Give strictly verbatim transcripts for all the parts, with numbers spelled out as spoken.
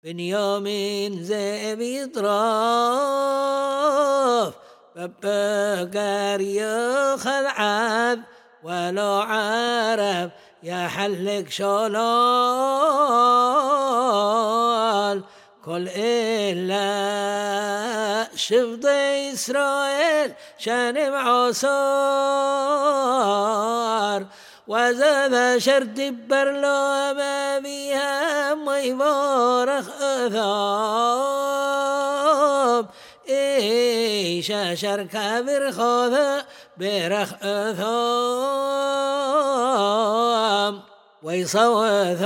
بنيامين زي بيطراف ببقر يخذ عذ ولو عرف يا حلق شلال كل إلا شفت إسرائيل شان معصار وزاد شرد برلو ما بيها ميبارخ أثام إيشا شركة برخوذة برخ أثام ويصوى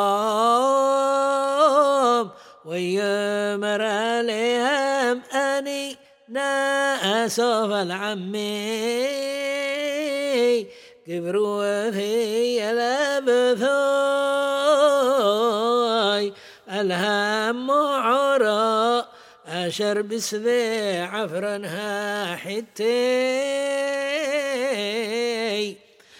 ثام ويمر عليهم أني ناسوف العمي كبروا في لبثاي الهم عراء أشر بسذي عفرنها حتي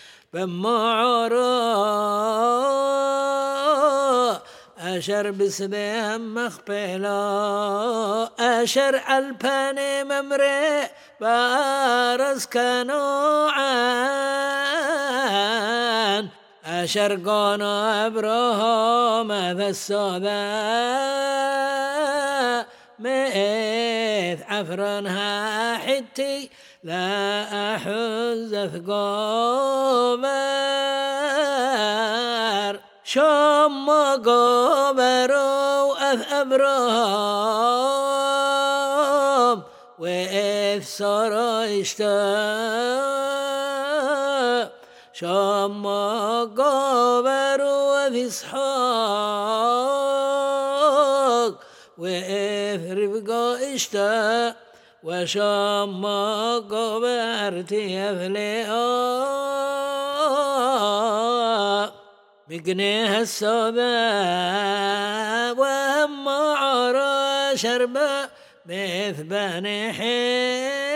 بمعراء أشر بسذيهم مخبلا أشر الباني ممري بارز كنوعان أشر قانا أبراهام ذا السوداء ميث عفرنها حتي لا أحز ثقوبر شم قبروا أث أبراهام وإذ صار اشتاء شم قبروا أث إسحاق وإذ ربقى اشتاء وشم قبرت أفلئا بقنيها السوداء وهم عرى شربا مث بني حين